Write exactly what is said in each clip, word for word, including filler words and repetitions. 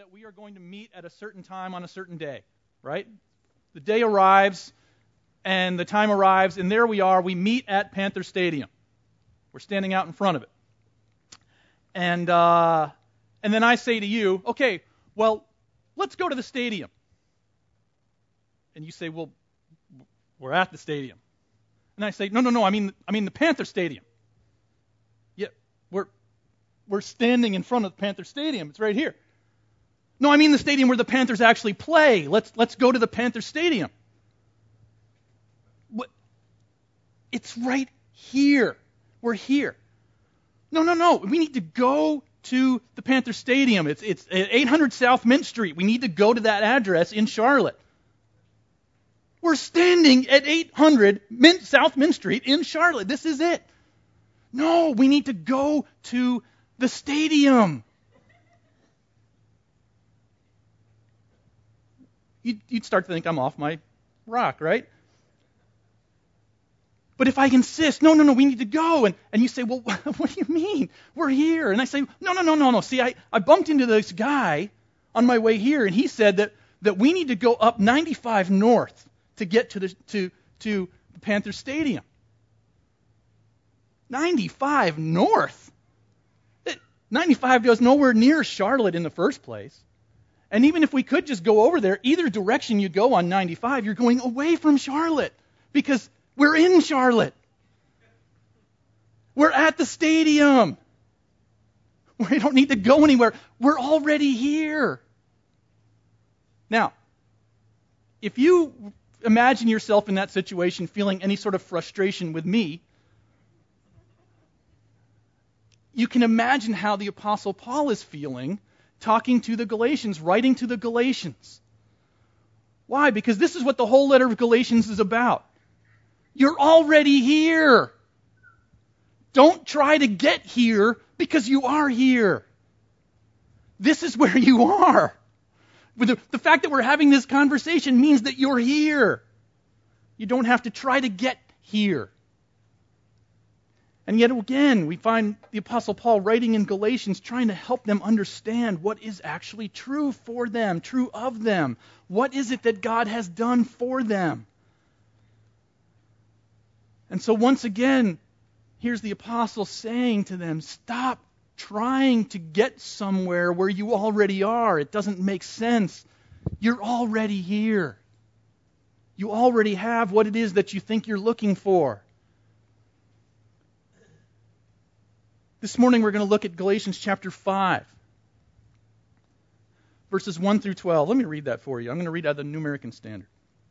that we are going to meet at a certain time on a certain day, right? The day arrives, and the time arrives, and there we are. We meet at Panther Stadium. We're standing out in front of it. And uh, and then I say to you, okay, well, let's go to the stadium. And you say, well, we're at the stadium. And I say, no, no, no, I mean, I mean the Panther Stadium. Yeah, we're we're standing in front of the Panther Stadium. It's right here. No, I mean the stadium where the Panthers actually play. Let's let's go to the Panther Stadium. What? It's right here. We're here. No, no, no. We need to go to the Panther Stadium. It's it's eight hundred South Mint Street. We need to go to that address in Charlotte. We're standing at eight hundred Mint, South Mint Street in Charlotte. This is it. No, we need to go to the stadium. You'd, you'd start to think I'm off my rock, right? But if I insist, no, no, no, we need to go. And, and you say, well, what do you mean? We're here. And I say, no, no, no, no, no. See, I, I bumped into this guy on my way here, and he said that, that we need to go up ninety-five North to get to the to to the Panther Stadium. ninety-five North? ninety-five goes nowhere near Charlotte in the first place. And even if we could just go over there, either direction you go on ninety-five, you're going away from Charlotte because we're in Charlotte. We're at the stadium. We don't need to go anywhere. We're already here. Now, if you imagine yourself in that situation feeling any sort of frustration with me, you can imagine how the Apostle Paul is feeling talking to the Galatians, writing to the Galatians. Why? Because this is what the whole letter of Galatians is about. You're already here. Don't try to get here because you are here. This is where you are. With the, the fact that we're having this conversation means that you're here. You don't have to try to get here. And yet again, we find the Apostle Paul writing in Galatians trying to help them understand what is actually true for them, true of them. What is it that God has done for them? And so once again, here's the apostle saying to them, stop trying to get somewhere where you already are. It doesn't make sense. You're already here. You already have what it is that you think you're looking for. This morning we're going to look at Galatians chapter five, verses one through twelve. Let me read that for you. I'm going to read out of the New American Standard.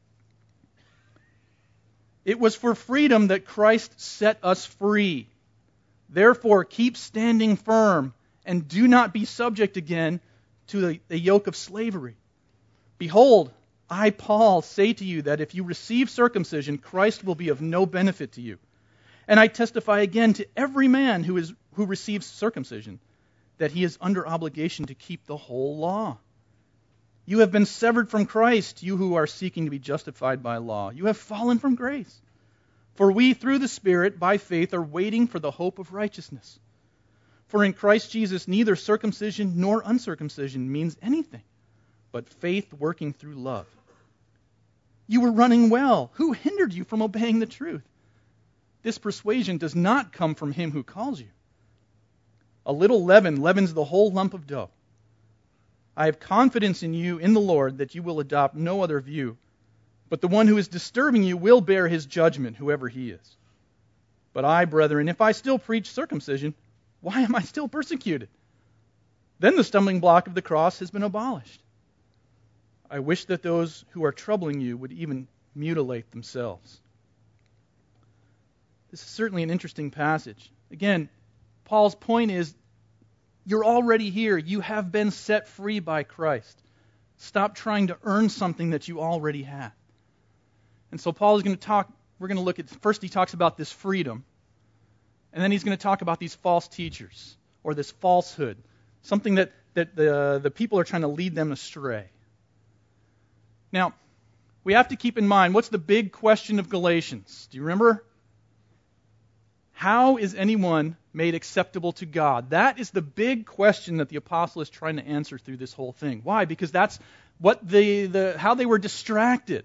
It was for freedom that Christ set us free. Therefore, keep standing firm and do not be subject again to the, the yoke of slavery. Behold, I, Paul, say to you that if you receive circumcision, Christ will be of no benefit to you. And I testify again to every man who is who receives circumcision that he is under obligation to keep the whole law. You have been severed from Christ, you who are seeking to be justified by law. You have fallen from grace. For we, through the Spirit, by faith, are waiting for the hope of righteousness. For in Christ Jesus, neither circumcision nor uncircumcision means anything, but faith working through love. You were running well. Who hindered you from obeying the truth? This persuasion does not come from him who calls you. A little leaven leavens the whole lump of dough. I have confidence in you, in the Lord, that you will adopt no other view. But the one who is disturbing you will bear his judgment, whoever he is. But I, brethren, if I still preach circumcision, why am I still persecuted? Then the stumbling block of the cross has been abolished. I wish that those who are troubling you would even mutilate themselves. This is certainly an interesting passage. Again, Paul's point is, you're already here. You have been set free by Christ. Stop trying to earn something that you already have. And so Paul is going to talk, we're going to look at, first he talks about this freedom, and then he's going to talk about these false teachers, or this falsehood, something that, that the, the people are trying to lead them astray. Now, we have to keep in mind, what's the big question of Galatians? Do you remember? How is anyone made acceptable to God? That is the big question that the apostle is trying to answer through this whole thing. Why? Because that's what the, the how they were distracted.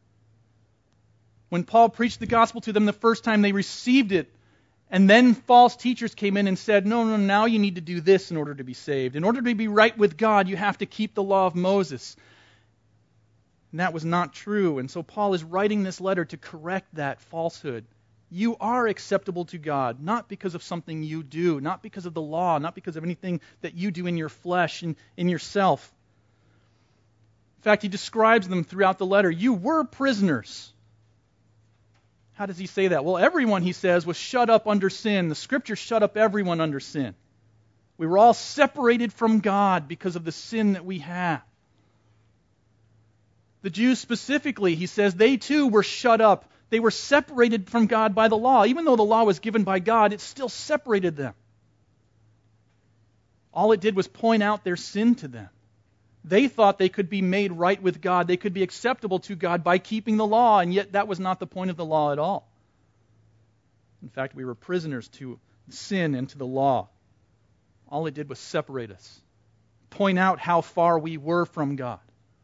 When Paul preached the gospel to them the first time, they received it. And then false teachers came in and said, no, no, now you need to do this in order to be saved. In order to be right with God, you have to keep the law of Moses. And that was not true. And so Paul is writing this letter to correct that falsehood. You are acceptable to God, not because of something you do, not because of the law, not because of anything that you do in your flesh and in yourself. In fact, he describes them throughout the letter. You were prisoners. How does he say that? Well, everyone, he says, was shut up under sin. The Scripture shut up everyone under sin. We were all separated from God because of the sin that we have. The Jews specifically, he says, they too were shut up. They were separated from God by the law. Even though the law was given by God, it still separated them. All it did was point out their sin to them. They thought they could be made right with God. They could be acceptable to God by keeping the law, and yet that was not the point of the law at all. In fact, we were prisoners to sin and to the law. All it did was separate us, point out how far we were from God.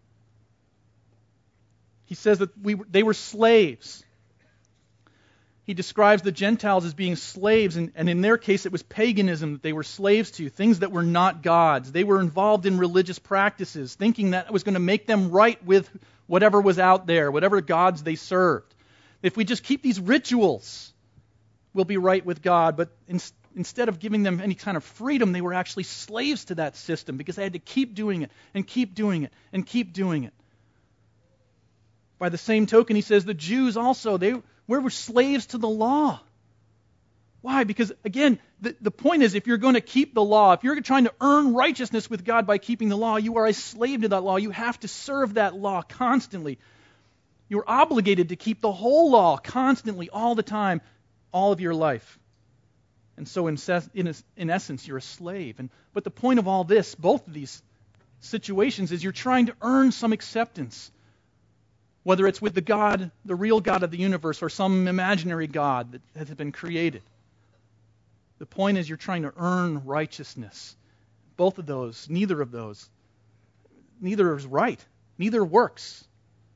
He says that we they were slaves. He describes the Gentiles as being slaves, and, and in their case it was paganism that they were slaves to, things that were not God's. They were involved in religious practices, thinking that it was going to make them right with whatever was out there, whatever gods they served. If we just keep these rituals, we'll be right with God. But in, instead of giving them any kind of freedom, they were actually slaves to that system because they had to keep doing it and keep doing it and keep doing it. By the same token, he says the Jews also, they we were slaves to the law. Why? Because, again, the, the point is if you're going to keep the law, if you're trying to earn righteousness with God by keeping the law, you are a slave to that law. You have to serve that law constantly. You're obligated to keep the whole law constantly, all the time, all of your life. And so in, in, in essence, you're a slave. And, but the point of all this, both of these situations, is you're trying to earn some acceptance. Whether it's with the God, the real God of the universe, or some imaginary God that has been created. The point is you're trying to earn righteousness. Both of those, neither of those, neither is right. Neither works.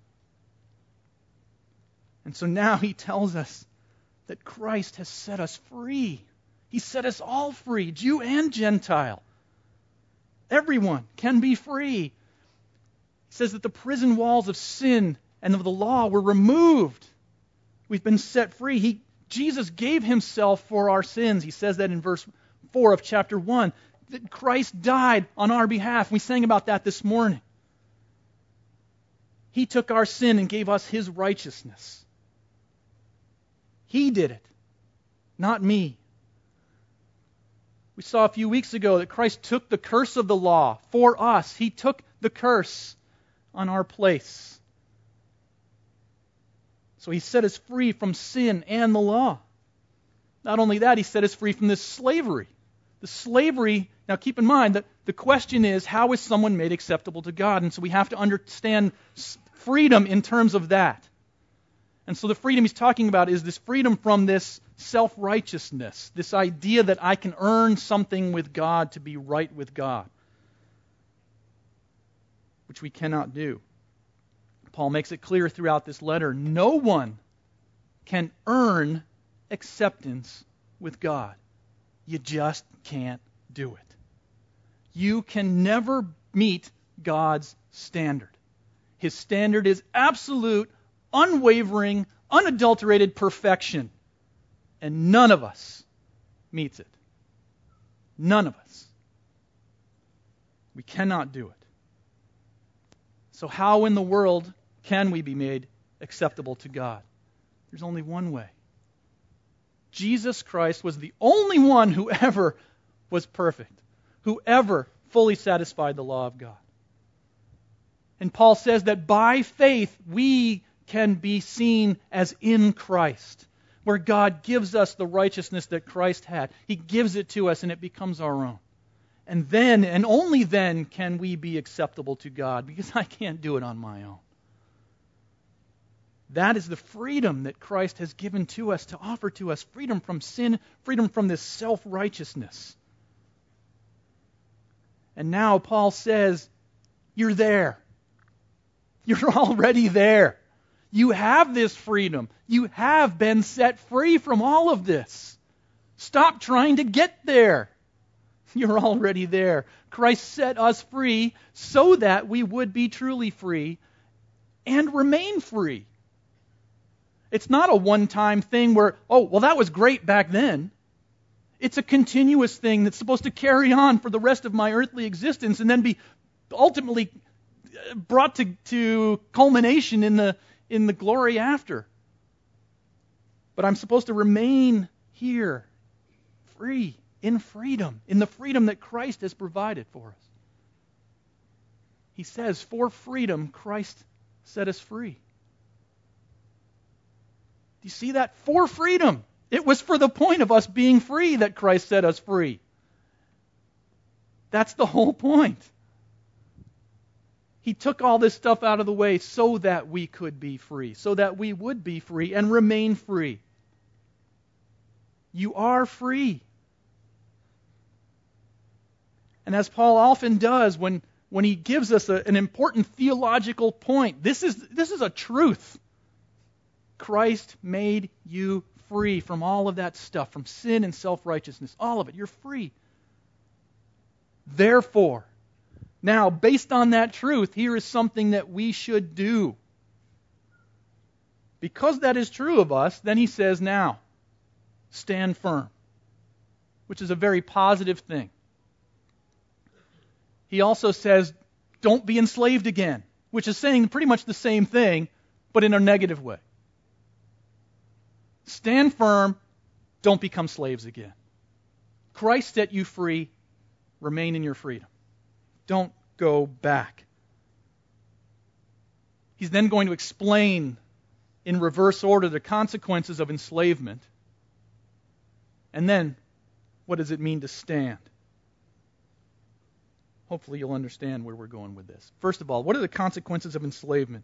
And so now he tells us that Christ has set us free. He set us all free, Jew and Gentile. Everyone can be free. He says that the prison walls of sin and of the law were removed. We've been set free. He, Jesus gave himself for our sins. He says that in verse four of chapter one. That Christ died on our behalf. We sang about that this morning. He took our sin and gave us his righteousness. He did it, not me. We saw a few weeks ago that Christ took the curse of the law for us. He took the curse on our place. So he set us free from sin and the law. Not only that, he set us free from this slavery. The slavery, now keep in mind that the question is, how is someone made acceptable to God? And so we have to understand freedom in terms of that. And so the freedom he's talking about is this freedom from this self-righteousness, this idea that I can earn something with God to be right with God, which we cannot do. Paul makes it clear throughout this letter, no one can earn acceptance with God. You just can't do it. You can never meet God's standard. His standard is absolute, unwavering, unadulterated perfection. And none of us meets it. None of us. We cannot do it. So how in the world can we be made acceptable to God? There's only one way. Jesus Christ was the only one who ever was perfect, who ever fully satisfied the law of God. And Paul says that by faith we can be seen as in Christ, where God gives us the righteousness that Christ had. He gives it to us and it becomes our own. And then, and only then, can we be acceptable to God, because I can't do it on my own. That is the freedom that Christ has given to us, to offer to us. Freedom from sin, freedom from this self-righteousness. And now Paul says, you're there. You're already there. You have this freedom. You have been set free from all of this. Stop trying to get there. You're already there. Christ set us free so that we would be truly free and remain free. It's not a one-time thing where, oh, well, that was great back then. It's a continuous thing that's supposed to carry on for the rest of my earthly existence and then be ultimately brought to, to culmination in the, in the glory after. But I'm supposed to remain here, free, in freedom, in the freedom that Christ has provided for us. He says, for freedom, Christ set us free. Do you see that? For freedom. It was for the point of us being free that Christ set us free. That's the whole point. He took all this stuff out of the way so that we could be free, so that we would be free and remain free. You are free. And as Paul often does when, when he gives us a, an important theological point, this is, this is a truth. Christ made you free from all of that stuff, from sin and self-righteousness, all of it. You're free. Therefore, now, based on that truth, here is something that we should do. Because that is true of us, then he says, now, stand firm, which is a very positive thing. He also says, don't be enslaved again, which is saying pretty much the same thing, but in a negative way. Stand firm, don't become slaves again. Christ set you free, remain in your freedom. Don't go back. He's then going to explain in reverse order the consequences of enslavement. And then, what does it mean to stand? Hopefully you'll understand where we're going with this. First of all, what are the consequences of enslavement?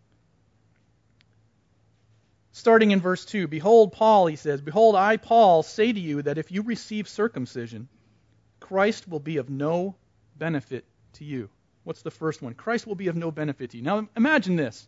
Starting in verse two, behold, Paul, he says, behold, I, Paul, say to you that if you receive circumcision, Christ will be of no benefit to you. What's the first one? Christ will be of no benefit to you. Now, imagine this.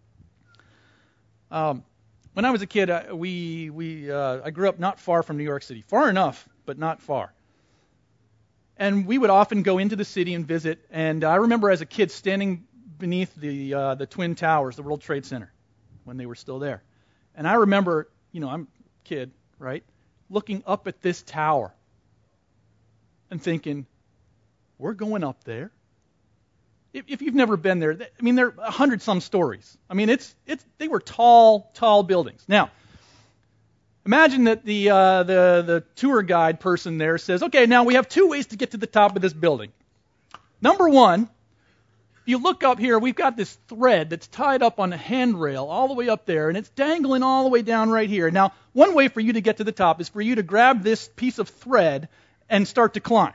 Um, when I was a kid, I, we we uh, I grew up not far from New York City, far enough, but not far. And we would often go into the city and visit. And I remember as a kid standing beneath the uh, the Twin Towers, the World Trade Center, when they were still there. And I remember, you know, I'm a kid, right, looking up at this tower and thinking, we're going up there. If, if you've never been there, I mean, there are a hundred some stories. I mean, it's it's they were tall, tall buildings. Now, imagine that the uh, the the tour guide person there says, okay, now we have two ways to get to the top of this building. Number one, if you look up here, we've got this thread that's tied up on a handrail all the way up there, and it's dangling all the way down right here. Now, one way for you to get to the top is for you to grab this piece of thread and start to climb.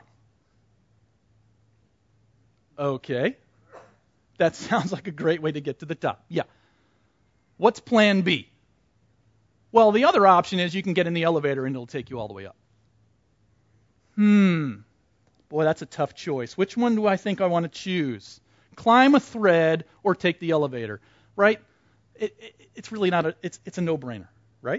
Okay. That sounds like a great way to get to the top. Yeah. What's plan B? Well, the other option is you can get in the elevator and it'll take you all the way up. Hmm. Boy, that's a tough choice. Which one do I think I want to choose? Climb a thread or take the elevator, right? It, it, it's really not a, it's, it's a no-brainer, right?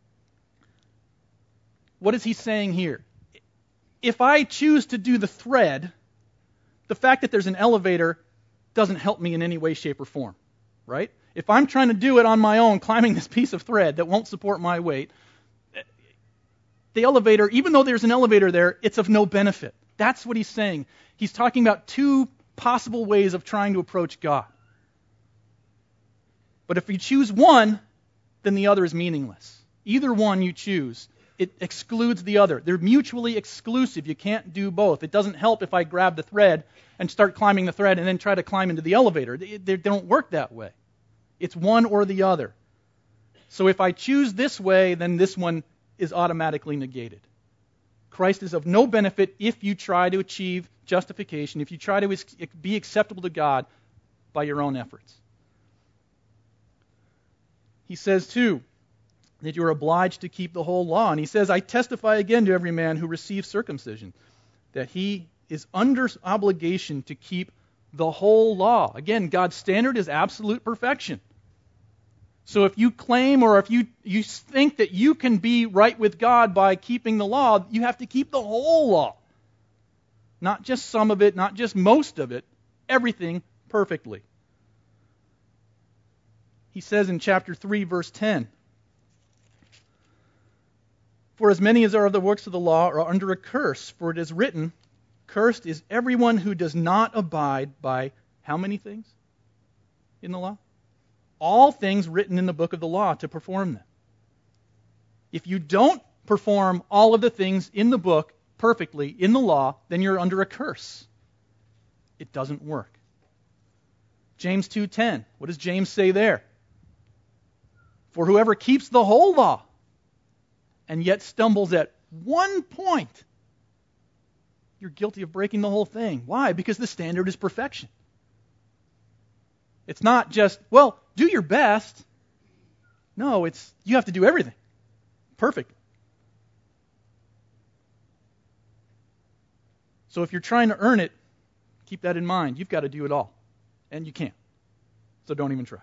What is he saying here? If I choose to do the thread, the fact that there's an elevator doesn't help me in any way, shape, or form, right? If I'm trying to do it on my own, climbing this piece of thread that won't support my weight, the elevator, even though there's an elevator there, it's of no benefit. That's what he's saying. He's talking about two possible ways of trying to approach God. But if you choose one, then the other is meaningless. Either one you choose, it excludes the other. They're mutually exclusive. You can't do both. It doesn't help if I grab the thread and start climbing the thread and then try to climb into the elevator. They, they don't work that way. It's one or the other. So if I choose this way, then this one is automatically negated. Christ is of no benefit if you try to achieve justification, if you try to be acceptable to God by your own efforts. He says, too, that you are obliged to keep the whole law. And he says, I testify again to every man who receives circumcision, that he is under obligation to keep the whole law. Again, God's standard is absolute perfection. So if you claim or if you, you think that you can be right with God by keeping the law, you have to keep the whole law. Not just some of it, not just most of it, everything perfectly. He says in chapter three, verse ten, for as many as are of the works of the law are under a curse, for it is written, cursed is everyone who does not abide by how many things in the law? All things written in the book of the law to perform them. If you don't perform all of the things in the book perfectly in the law, then you're under a curse. It doesn't work. James two ten, what does James say there? For whoever keeps the whole law and yet stumbles at one point, you're guilty of breaking the whole thing. Why? Because the standard is perfection. It's not just, well, do your best. No, it's you have to do everything perfect. So if you're trying to earn it, keep that in mind. You've got to do it all. And you can't. So don't even try.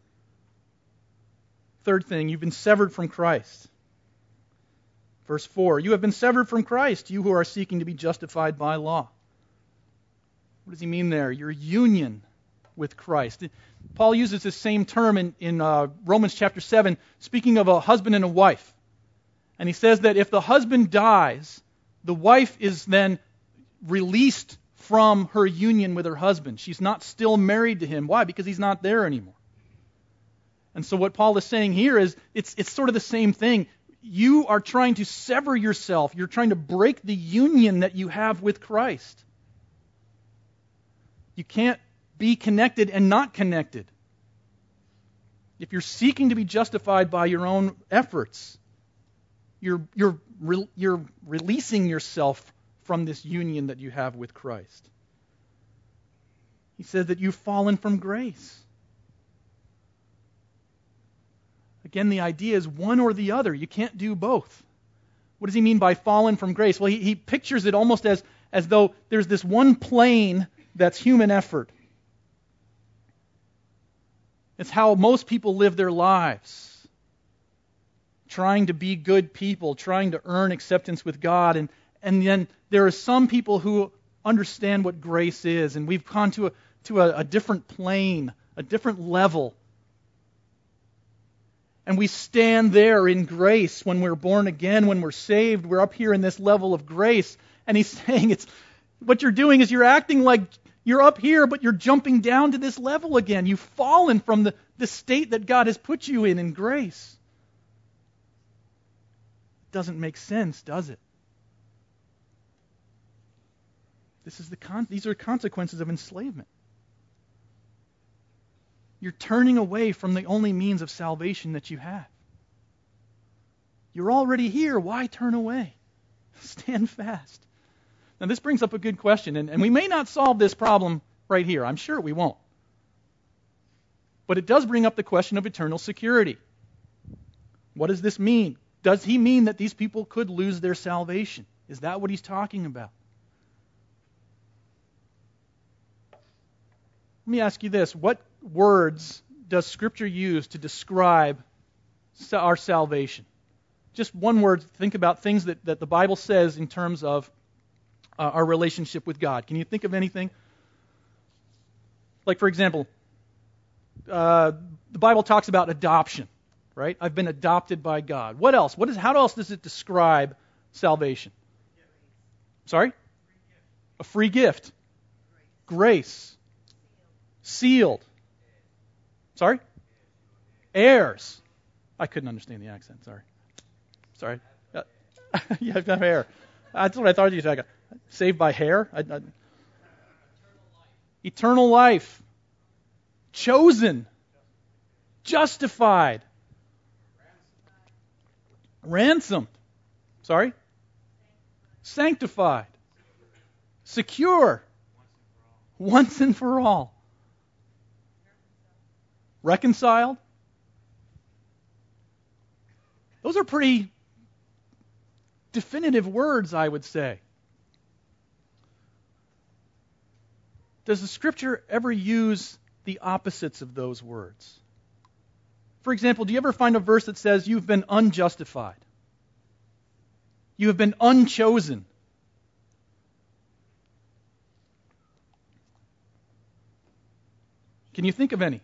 Third thing, you've been severed from Christ. Verse four, you have been severed from Christ, you who are seeking to be justified by law. What does he mean there? Your union with Christ. Paul uses this same term in, in uh, Romans chapter seven, speaking of a husband and a wife. And he says that if the husband dies, the wife is then released from her union with her husband. She's not still married to him. Why? Because he's not there anymore. And so what Paul is saying here is it's it's sort of the same thing. You are trying to sever yourself. You're trying to break the union that you have with Christ. You can't be connected and not connected. If you're seeking to be justified by your own efforts, you're you're re, you're releasing yourself from this union that you have with Christ. He says that you've fallen from grace. Again, the idea is one or the other. You can't do both. What does he mean by fallen from grace? Well, he, he pictures it almost as, as though there's this one plane that's human effort. It's how most people live their lives. Trying to be good people, trying to earn acceptance with God. And, and then there are some people who understand what grace is. And we've gone to a, to a, a different plane, a different level. And we stand there in grace when we're born again, when we're saved. We're up here in this level of grace. And he's saying it's what you're doing is you're acting like you're up here, but you're jumping down to this level again. You've fallen from the, the state that God has put you in in grace. It doesn't make sense, does it? This is the con- these are consequences of enslavement. You're turning away from the only means of salvation that you have. You're already here. Why turn away? Stand fast. Now this brings up a good question, and, and we may not solve this problem right here. I'm sure we won't. But it does bring up the question of eternal security. What does this mean? Does he mean that these people could lose their salvation? Is that what he's talking about? Let me ask you this. What words does Scripture use to describe our salvation? Just one word. Think about things that, that the Bible says in terms of uh, our relationship with God. Can you think of anything? Like, for example, uh, the Bible talks about adoption, right? I've been adopted by God. What else? What is? How else does it describe salvation? Sorry? A free gift. Grace. Sealed. Sorry? Heirs. I couldn't understand the accent, sorry. Sorry. Uh, you have hair. That's what I thought you were talking about. Saved by hair? I, I, Eternal life. Chosen. Justified. Ransomed. Sorry? Sanctified. Secure. Once and for all. Reconciled. Those are pretty definitive words, I would say. Does the Scripture ever use the opposites of those words? For example, do you ever find a verse that says you've been unjustified? You have been unchosen. Can you think of any?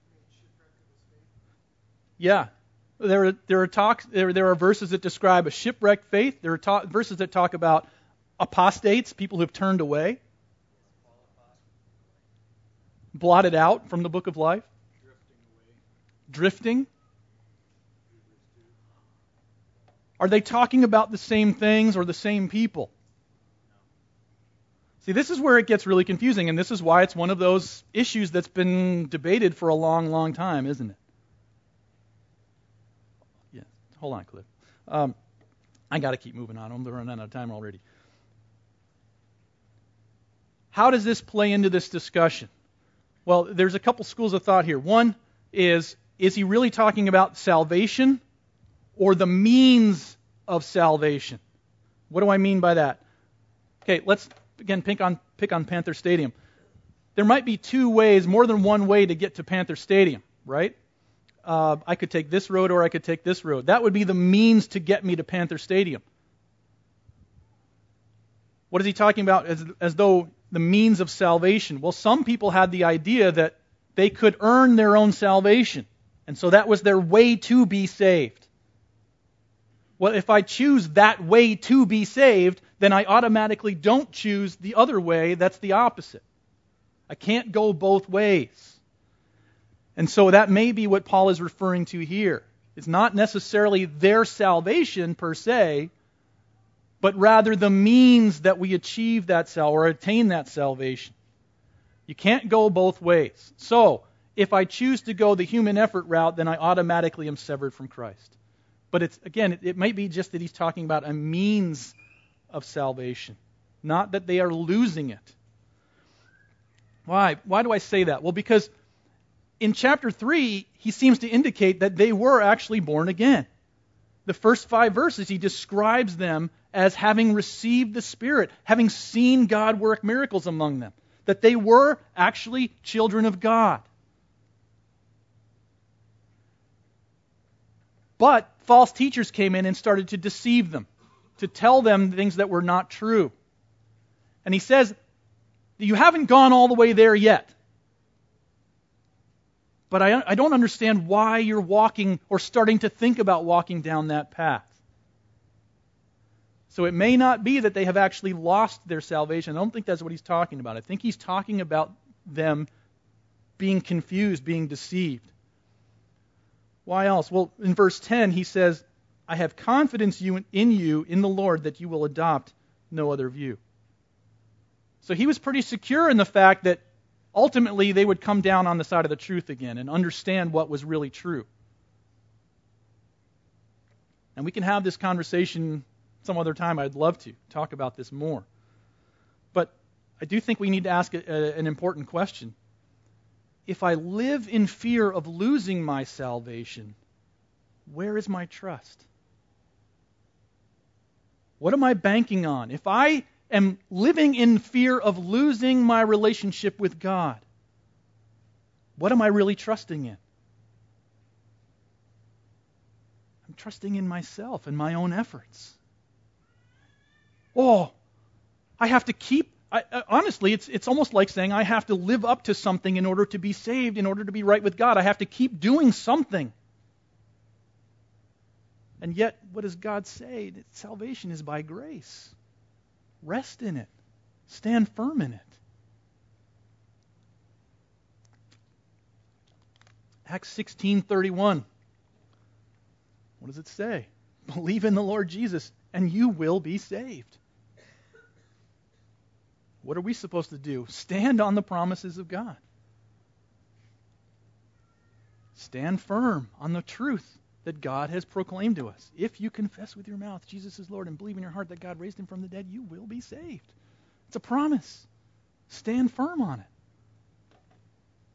Yeah. There are, there are talks there, there are verses that describe a shipwrecked faith. There are ta- verses that talk about apostates, people who have turned away. Blotted out from the book of life. Drifting. Are they talking about the same things or the same people? See, this is where it gets really confusing, and this is why it's one of those issues that's been debated for a long, long time, isn't it? Yeah, hold on, Cliff. Um, I got to keep moving on. I'm running out of time already. How does this play into this discussion? Well, there's a couple schools of thought here. One is, is he really talking about salvation or the means of salvation? What do I mean by that? Okay, let's, again, pick on, pick on Panther Stadium. There might be two ways, more than one way to get to Panther Stadium, right? Uh, I could take this road or I could take this road. That would be the means to get me to Panther Stadium. What is he talking about as, as though the means of salvation? Well, some people had the idea that they could earn their own salvation. And so that was their way to be saved. Well, if I choose that way to be saved, then I automatically don't choose the other way. That's the opposite. I can't go both ways. And so that may be what Paul is referring to here. It's not necessarily their salvation per se, but rather the means that we achieve that sal or attain that salvation. You can't go both ways. So, if I choose to go the human effort route, then I automatically am severed from Christ. But it's again, it, it might be just that he's talking about a means of salvation, not that they are losing it. Why? Why do I say that? Well, because in chapter three, he seems to indicate that they were actually born again. The first five verses, he describes them as having received the Spirit, having seen God work miracles among them, that they were actually children of God. But false teachers came in and started to deceive them, to tell them things that were not true. And he says, you haven't gone all the way there yet. But I, I don't understand why you're walking or starting to think about walking down that path. So it may not be that they have actually lost their salvation. I don't think that's what he's talking about. I think he's talking about them being confused, being deceived. Why else? Well, in verse ten, he says, I have confidence in you, in the Lord, that you will adopt no other view. So he was pretty secure in the fact that ultimately they would come down on the side of the truth again and understand what was really true. And we can have this conversation some other time. I'd love to talk about this more. But I do think we need to ask a, a, an important question. If I live in fear of losing my salvation, where is my trust? What am I banking on? If I am living in fear of losing my relationship with God, what am I really trusting in? I'm trusting in myself and my own efforts. Oh, I have to keep I, uh, honestly, it's it's almost like saying I have to live up to something in order to be saved, in order to be right with God. I have to keep doing something. And yet, what does God say? That salvation is by grace. Rest in it. Stand firm in it. Acts sixteen thirty-one. What does it say? Believe in the Lord Jesus, and you will be saved. What are we supposed to do? Stand on the promises of God. Stand firm on the truth that God has proclaimed to us. If you confess with your mouth Jesus is Lord and believe in your heart that God raised him from the dead, you will be saved. It's a promise. Stand firm on it.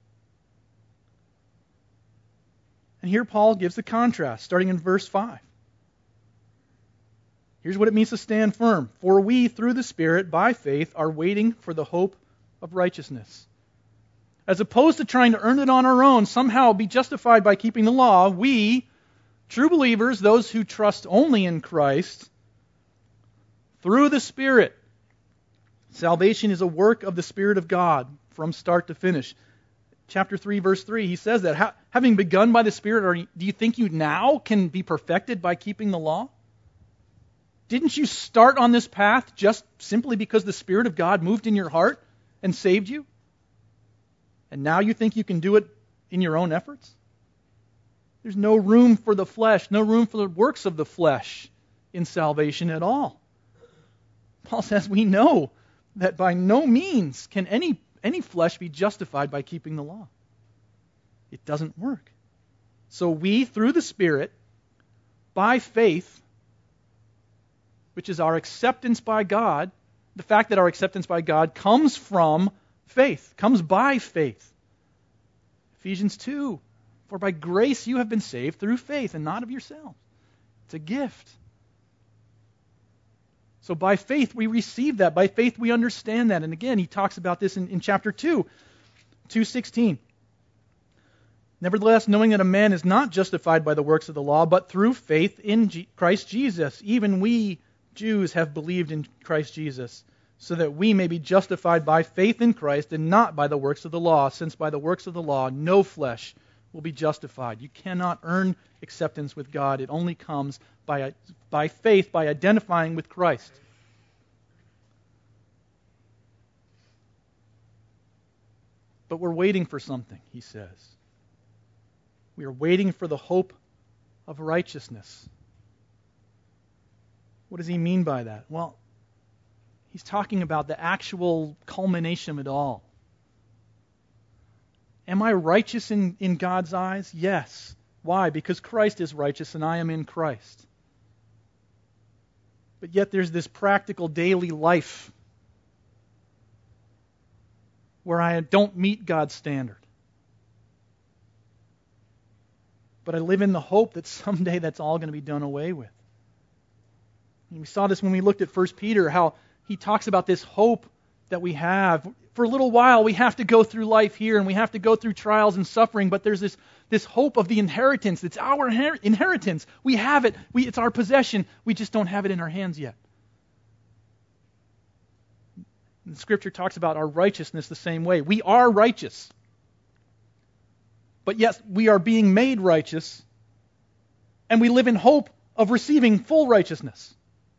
And here Paul gives the contrast, starting in verse five. Here's what it means to stand firm. For we, through the Spirit, by faith, are waiting for the hope of righteousness. As opposed to trying to earn it on our own, somehow be justified by keeping the law, we, true believers, those who trust only in Christ, through the Spirit. Salvation is a work of the Spirit of God from start to finish. Chapter three, verse three, he says that. How, having begun by the Spirit, are you, do you think you now can be perfected by keeping the law? Didn't you start on this path just simply because the Spirit of God moved in your heart and saved you? And now you think you can do it in your own efforts? There's no room for the flesh, no room for the works of the flesh in salvation at all. Paul says we know that by no means can any, any flesh be justified by keeping the law. It doesn't work. So we, through the Spirit, by faith, which is our acceptance by God, the fact that our acceptance by God comes from faith, comes by faith. Ephesians two, for by grace you have been saved through faith and not of yourselves. It's a gift. So by faith we receive that. By faith we understand that. And again, he talks about this in, in chapter two, two sixteen. Nevertheless, knowing that a man is not justified by the works of the law, but through faith in G- Christ Jesus, even we Jews have believed in Christ Jesus, so that we may be justified by faith in Christ and not by the works of the law, since by the works of the law no flesh will be justified. You cannot earn acceptance with God. It only comes by, by faith, by identifying with Christ. But we're waiting for something, he says. We are waiting for the hope of righteousness. What does he mean by that? Well, he's talking about the actual culmination of it all. Am I righteous in, in God's eyes? Yes. Why? Because Christ is righteous and I am in Christ. But yet there's this practical daily life where I don't meet God's standard. But I live in the hope that someday that's all going to be done away with. And we saw this when we looked at First Peter, how he talks about this hope that we have. For a little while, we have to go through life here, and we have to go through trials and suffering, but there's this, this hope of the inheritance. It's our inher- inheritance. We have it. We, it's our possession. We just don't have it in our hands yet. And the Scripture talks about our righteousness the same way. We are righteous. But yes, we are being made righteous, and we live in hope of receiving full righteousness.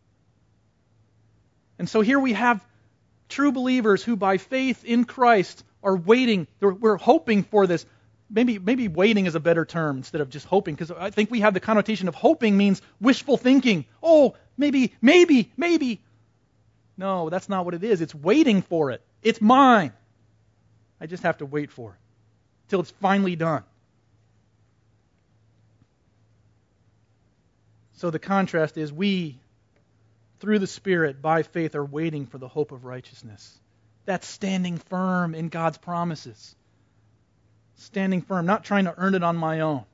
And so here we have true believers who by faith in Christ are waiting. We're hoping for this. Maybe, maybe waiting is a better term instead of just hoping, because I think we have the connotation of hoping means wishful thinking. Oh, maybe, maybe, maybe. No, that's not what it is. It's waiting for it. It's mine. I just have to wait for it till it's finally done. So the contrast is we, through the Spirit, by faith, are waiting for the hope of righteousness. That's standing firm in God's promises. Standing firm, not trying to earn it on my own.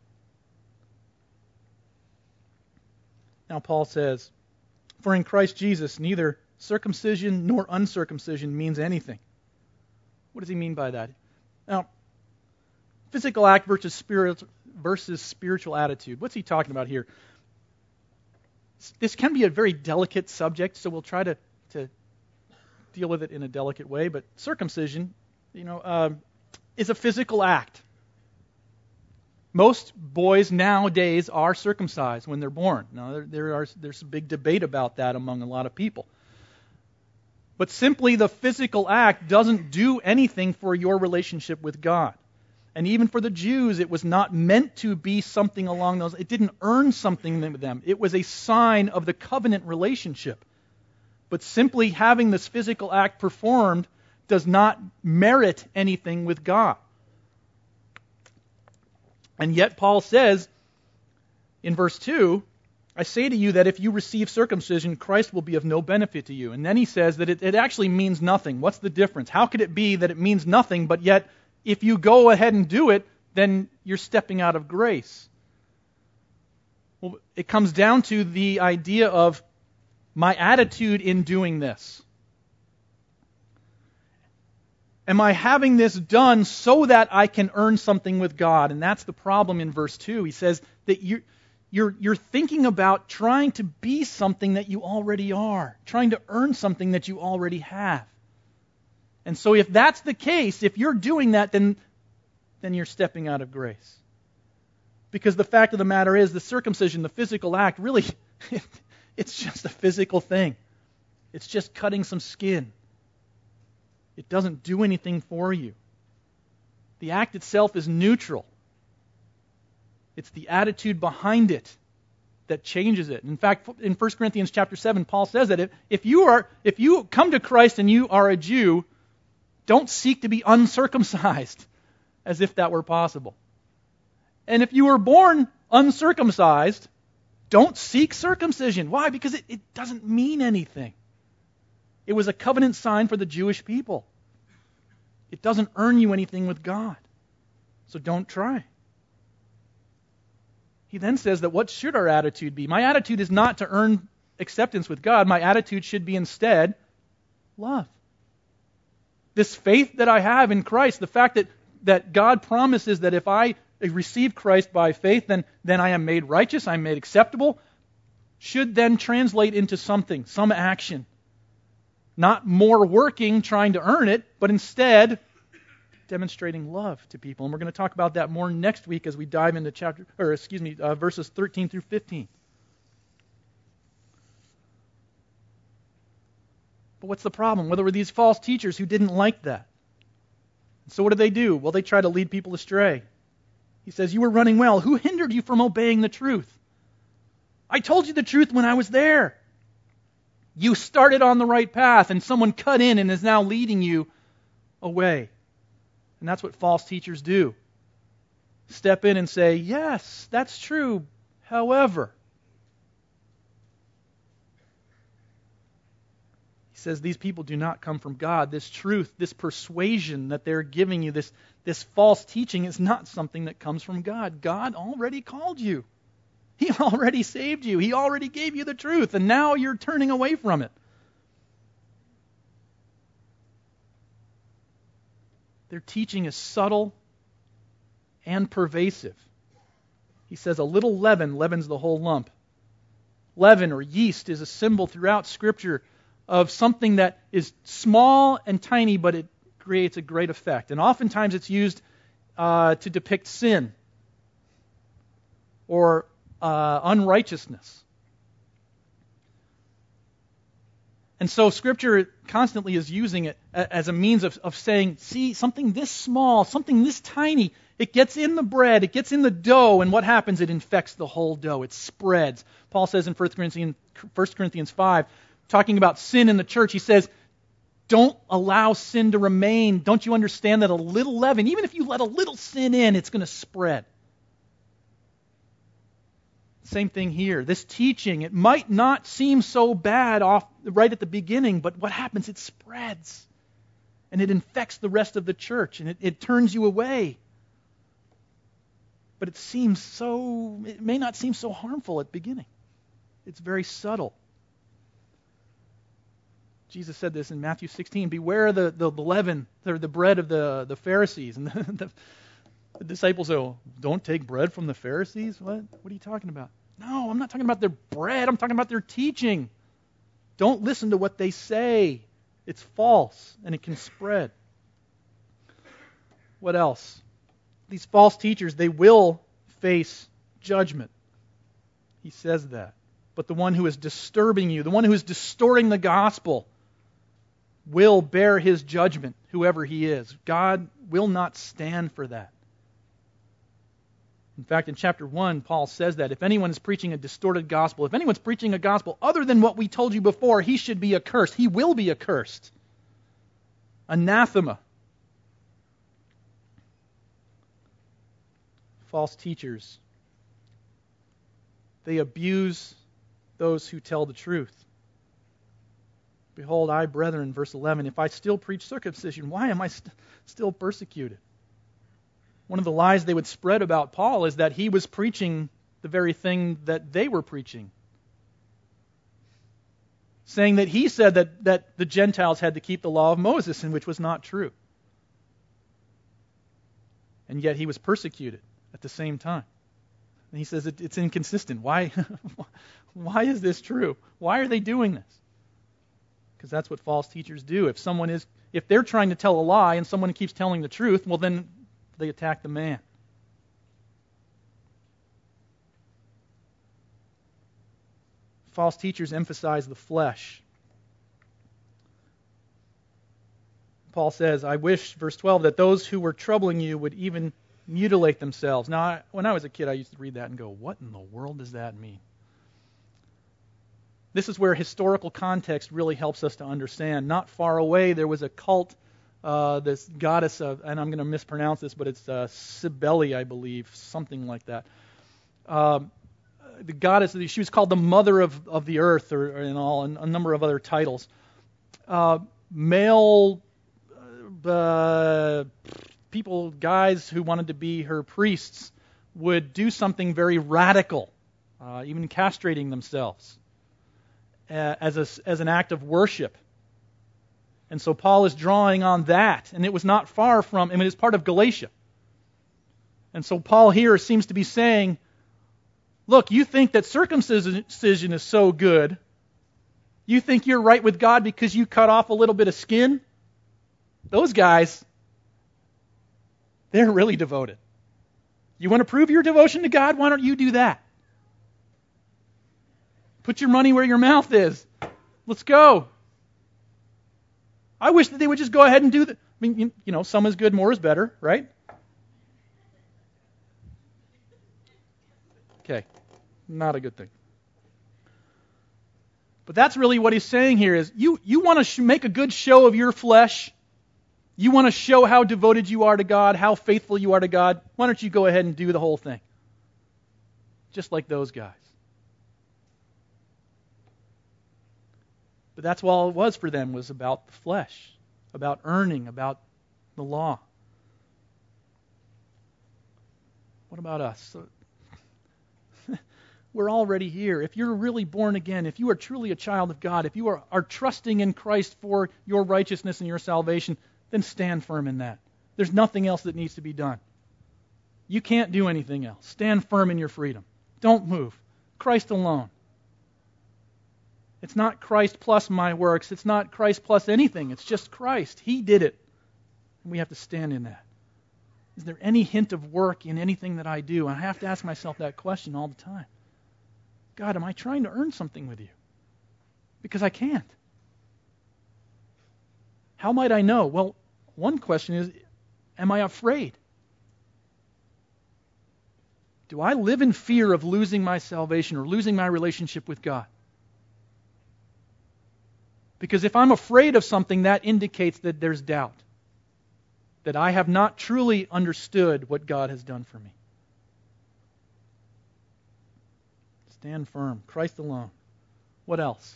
Now Paul says, for in Christ Jesus, neither circumcision nor uncircumcision means anything. What does he mean by that? Now, physical act versus spirit versus spiritual attitude. What's he talking about here? This can be a very delicate subject, so we'll try to, to deal with it in a delicate way. But circumcision, you know, uh, is a physical act. Most boys nowadays are circumcised when they're born. Now, there, there are there's a big debate about that among a lot of people. But simply the physical act doesn't do anything for your relationship with God. And even for the Jews, it was not meant to be something along those. It didn't earn something with them. It was a sign of the covenant relationship. But simply having this physical act performed does not merit anything with God. And yet Paul says in verse two, I say to you that if you receive circumcision, Christ will be of no benefit to you. And then he says that it, it actually means nothing. What's the difference? How could it be that it means nothing, but yet if you go ahead and do it, then you're stepping out of grace? Well, it comes down to the idea of my attitude in doing this? Am I having this done so that I can earn something with God? And that's the problem in verse two. He says that you're, you're, you're thinking about trying to be something that you already are, trying to earn something that you already have. And so if that's the case, if you're doing that, then, then you're stepping out of grace. Because the fact of the matter is, the circumcision, the physical act, really, it's just a physical thing. It's just cutting some skin. It doesn't do anything for you. The act itself is neutral. It's the attitude behind it that changes it. In fact, in First Corinthians chapter seven, Paul says that if, if you are if you come to Christ and you are a Jew, don't seek to be uncircumcised, as if that were possible. And if you were born uncircumcised, don't seek circumcision. Why? Because it, it doesn't mean anything. It was a covenant sign for the Jewish people. It doesn't earn you anything with God. So don't try. He then says that what should our attitude be? My attitude is not to earn acceptance with God. My attitude should be instead love. This faith that I have in Christ, the fact that, that God promises that if I receive Christ by faith, then, then I am made righteous, I'm made acceptable, should then translate into something, some action. Not more working, trying to earn it, but instead demonstrating love to people. And we're going to talk about that more next week as we dive into chapter, or excuse me, uh, verses thirteen through fifteen. But what's the problem? Well, there were these false teachers who didn't like that. So what did they do? Well, they tried to lead people astray. He says, you were running well. Who hindered you from obeying the truth? I told you the truth when I was there. You started on the right path, and someone cut in and is now leading you away. And that's what false teachers do. Step in and say, yes, that's true. However, he says these people do not come from God. This truth, this persuasion that they're giving you, this, this false teaching is not something that comes from God. God already called you. He already saved you. He already gave you the truth, and now you're turning away from it. Their teaching is subtle and pervasive. He says a little leaven leavens the whole lump. Leaven or yeast is a symbol throughout Scripture of something that is small and tiny, but it creates a great effect. And oftentimes it's used uh, to depict sin or Uh, unrighteousness. And so Scripture constantly is using it as a means of, of saying, see, something this small, something this tiny, it gets in the bread, it gets in the dough, and what happens? It infects the whole dough. It spreads. Paul says in First Corinthians, First Corinthians five, talking about sin in the church, he says, don't allow sin to remain. Don't you understand that a little leaven, even if you let a little sin in, it's going to spread. Same thing here. This teaching, it might not seem so bad off right at the beginning, but what happens? It spreads. And it infects the rest of the church, and it, it turns you away. But it seems so, it may not seem so harmful at the beginning. It's very subtle. Jesus said this in Matthew sixteen, beware the, the, the leaven, or the bread of the, the Pharisees. And the, the, the disciples say, don't take bread from the Pharisees? What? What are you talking about? No, I'm not talking about their bread. I'm talking about their teaching. Don't listen to what they say. It's false, and it can spread. What else? These false teachers, they will face judgment. He says that. But the one who is disturbing you, the one who is distorting the gospel, will bear his judgment, whoever he is. God will not stand for that. In fact, in chapter one, Paul says that if anyone is preaching a distorted gospel, if anyone's preaching a gospel other than what we told you before, he should be accursed. He will be accursed. Anathema. False teachers. They abuse those who tell the truth. Behold, I, brethren, verse eleven, if I still preach circumcision, why am I st- still persecuted? One of the lies they would spread about Paul is that he was preaching the very thing that they were preaching. saying that he said that, that the Gentiles had to keep the law of Moses, and which was not true. And yet he was persecuted at the same time. And he says it, it's inconsistent. Why, why is this true? Why are they doing this? Because that's what false teachers do. If someone is, if they're trying to tell a lie and someone keeps telling the truth, well then they attack the man. False teachers emphasize the flesh. Paul says, I wish, verse twelve, that those who were troubling you would even mutilate themselves. Now, I, when I was a kid, I used to read that and go, what in the world does that mean? This is where historical context really helps us to understand. Not far away, there was a cult, uh, this goddess, of, and I'm going to mispronounce this, but it's uh, Cybele, I believe, something like that. Um, the goddess, she was called the mother of, of the earth, or, or in all, and a number of other titles. Uh, male uh, people, guys who wanted to be her priests, would do something very radical, uh, even castrating themselves, uh, as a, as an act of worship. And so Paul is drawing on that, and it was not far from, I mean, it's part of Galatia. And so Paul here seems to be saying, look, you think that circumcision is so good. You think you're right with God because you cut off a little bit of skin? Those guys, they're really devoted. You want to prove your devotion to God? Why don't you do that? Put your money where your mouth is. Let's go. I wish that they would just go ahead and do that. I mean, you know, some is good, more is better, right? Okay. Not a good thing. But that's really what he's saying here is you, you want to sh- make a good show of your flesh. You want to show how devoted you are to God, how faithful you are to God. Why don't you go ahead and do the whole thing? Just like those guys. But that's all it was for them, was about the flesh, about earning, about the law. What about us? So, we're already here. If you're really born again, if you are truly a child of God, if you are, are trusting in Christ for your righteousness and your salvation, then stand firm in that. There's nothing else that needs to be done. You can't do anything else. Stand firm in your freedom. Don't move. Christ alone. It's not Christ plus my works. It's not Christ plus anything. It's just Christ. He did it. And we have to stand in that. Is there any hint of work in anything that I do? And I have to ask myself that question all the time. God, am I trying to earn something with you? Because I can't. How might I know? Well, one question is, am I afraid? Do I live in fear of losing my salvation or losing my relationship with God? Because if I'm afraid of something, that indicates that there's doubt. That I have not truly understood what God has done for me. Stand firm. Christ alone. What else?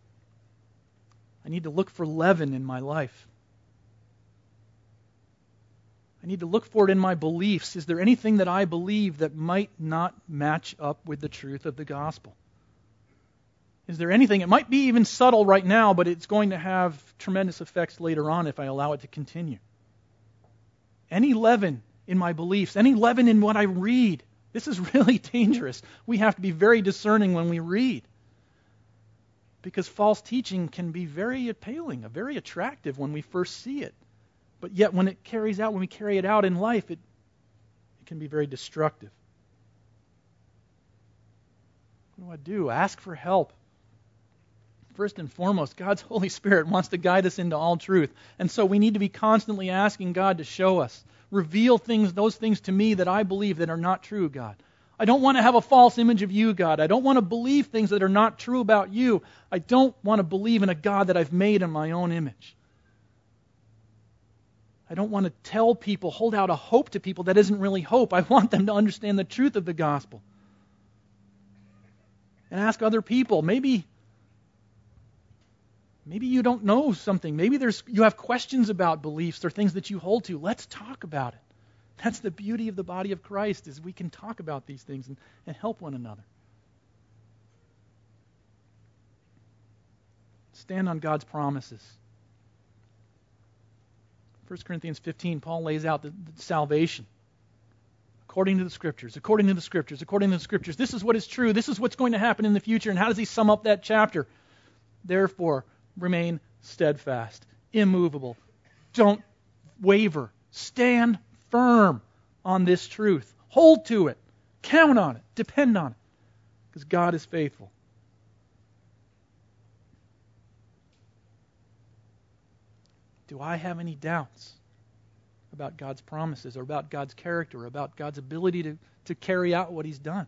I need to look for leaven in my life. I need to look for it in my beliefs. Is there anything that I believe that might not match up with the truth of the gospel? Is there anything, it might be even subtle right now, but it's going to have tremendous effects later on if I allow it to continue. Any leaven in my beliefs, any leaven in what I read. This is really dangerous. We have to be very discerning when we read. Because false teaching can be very appealing, very attractive when we first see it. But yet when it carries out, when we carry it out in life, it, it can be very destructive. What do I do? Ask for help. First and foremost, God's Holy Spirit wants to guide us into all truth. And so we need to be constantly asking God to show us. Reveal things, those things to me that I believe that are not true, God. I don't want to have a false image of you, God. I don't want to believe things that are not true about you. I don't want to believe in a God that I've made in my own image. I don't want to tell people, hold out a hope to people that isn't really hope. I want them to understand the truth of the gospel. And ask other people, maybe Maybe you don't know something. Maybe there's you have questions about beliefs or things that you hold to. Let's talk about it. That's the beauty of the body of Christ, is we can talk about these things and, and help one another. Stand on God's promises. First Corinthians fifteen, Paul lays out the, the salvation. According to the Scriptures, according to the Scriptures, according to the Scriptures. This is what is true. This is what's going to happen in the future. And how does he sum up that chapter? Therefore, remain steadfast, immovable. Don't waver. Stand firm on this truth. Hold to it. Count on it. Depend on it. Because God is faithful. Do I have any doubts about God's promises or about God's character or about God's ability to, to carry out what He's done?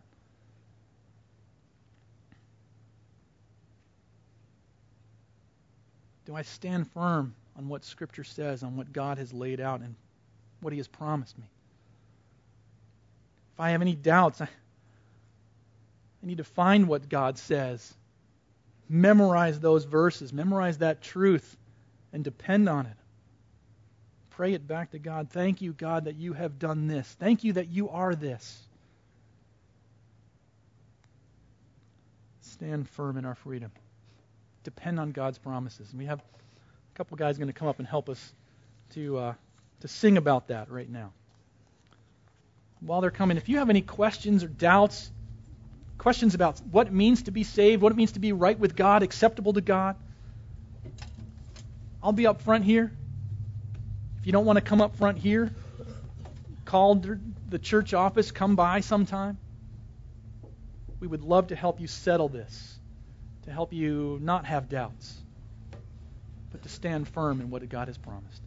Do I stand firm on what Scripture says, on what God has laid out and what He has promised me? If I have any doubts, I, I need to find what God says, memorize those verses, memorize that truth, and depend on it. Pray it back to God. Thank you, God, that you have done this. Thank you that you are this. Stand firm in our freedom. Depend on God's promises. And we have a couple guys going to come up and help us to uh, to sing about that right now. While they're coming, if you have any questions or doubts, questions about what it means to be saved, what it means to be right with God, acceptable to God, I'll be up front here. If you don't want to come up front here, call the church office, come by sometime. We would love to help you settle this, to help you not have doubts, but to stand firm in what God has promised.